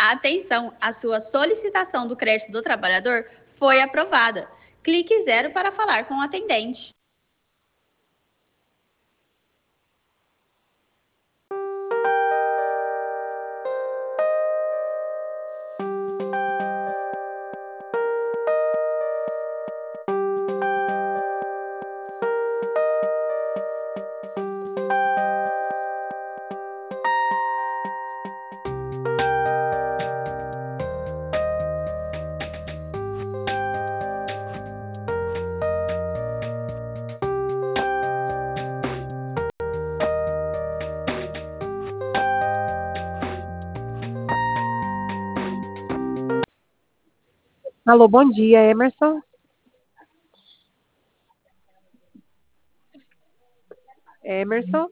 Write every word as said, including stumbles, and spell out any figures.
Atenção, a sua solicitação do crédito do trabalhador foi aprovada. Clique zero para falar com o atendente. Alô, bom dia, Emerson. Emerson.